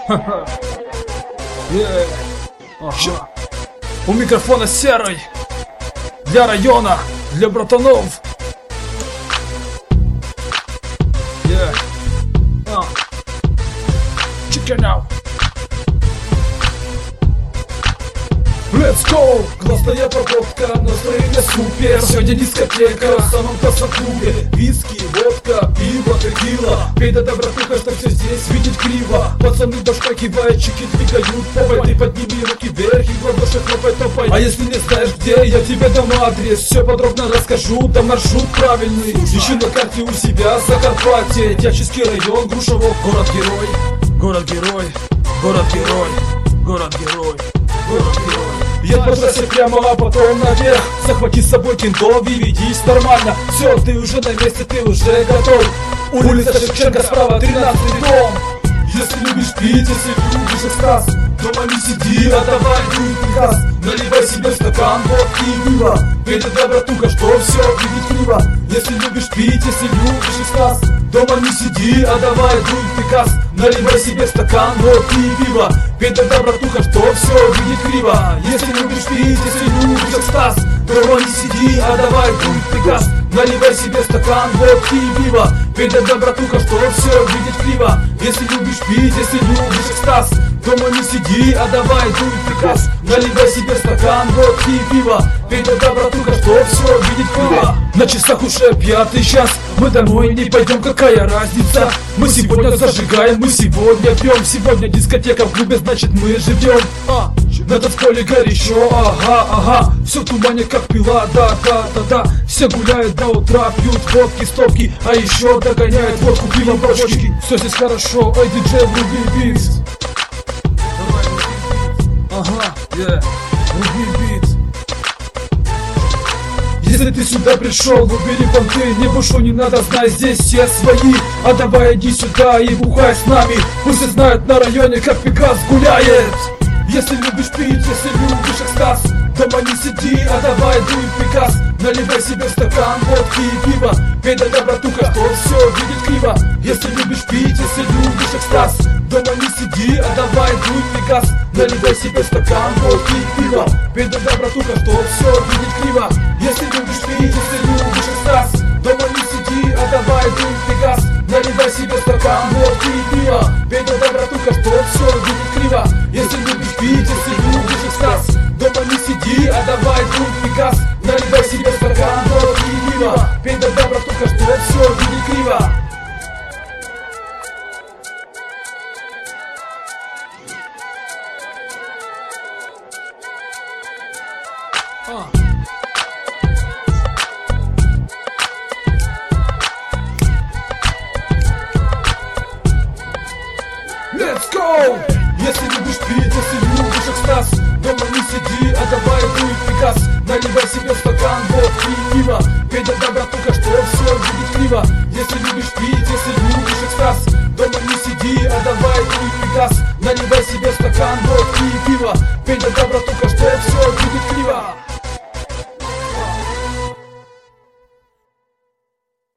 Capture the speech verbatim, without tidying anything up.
Ха-ха. Yeah. Ага. У микрофона Серый. Для района, для братанов. Yeah. Uh. Check it out. Let's go! Классная проводка, настроение супер. Сегодня дискотека в самом классном клубе. Виски, водка, пиво, текила. Пей до добротуха, что все здесь видеть криво. Пацаны башка кивают, чики двигают попой. Ты подними руки вверх и в ладоши хлопай топай. А если не знаешь где, я тебе дам адрес. Все подробно расскажу, да маршрут правильный. Ищи на карте у себя Закарпатье, Тячевский район, Грушево, город-герой. Город-герой, город-герой, город-герой, город-герой. Я по трассе прямо, а потом наверх. Захвати с собой кентов и ведись нормально. Все, ты уже на месте, ты уже готов. Улица Шевченко справа, тринадцатый дом. Если любишь пить, если любишь экстаз, дома не сиди, а давай дуй приказ. Наливай себе стакан водки и пива. Пей до добротуха, что все видеть криво. Если любишь пить, если любишь экстаз, дома не сиди, а давай дуй приказ. Наливай себе стакан водки и пива. Пей до добротуха, что все видеть криво. Если любишь пить, если любишь экстаз, дома не сиди, а давай дуй приказ. Наливай себе стакан водки и пива. Пей до добротуха, что все видеть криво. Если любишь пить, если любишь экстаз, дома не сиди, а давай дуй приказ. Наливай себе стакан водки и пива. Пей до добротуха, что все видеть криво. На часах уже пятый час, мы домой не пойдем, какая разница. Мы сегодня зажигаем, мы сегодня пьем. Сегодня дискотека в клубе, значит мы живем. а, На танцполе горячо, ага, ага. Все в тумане как пила, да, да, да, да. Все гуляют до утра, пьют водки, стопки, а еще догоняют водку, пиво, бочки. Все здесь хорошо, эй, диджей, вруби бит. Ага, yeah, вруби бит. Если ты сюда пришел, убери понты, не бушу, не надо, знай, здесь все свои. А давай иди сюда и бухай с нами. Пусть все знают на районе, как Пегас гуляет. Если любишь пить, если любишь экстаз, дома не сиди, а давай дуй приказ. Наливай себе стакан водки и пива. Пей до добротуха, что все видит криво. Если любишь пить, если любишь экстаз, дома не сиди, а давай дуй приказ. Наливай себе стакан водки и пива. Пей до добротуха, что все видит криво. Если любишь пить, если любишь экстаз, дома не сиди, а давай дуй приказ. Наливай себе стакан водки и пива. Пей до добротуха, что все видит криво. Если любишь пить, если любишь экстаз, дома не сиди, а давай дуй приказ. Наливай себе стакан водки и пива. Пей до добротуха, что все видит криво. А. Let's go! Если любишь пить, если любишь экстаз, дома не сиди, а давай дуй приказ. Наливай себе стакан водки и пива. Пей до добротуха, что все видит криво. Если любишь пить, если любишь экстаз, дома не сиди, а давай дуй приказ. Наливай себе стакан водки и пива. Пей до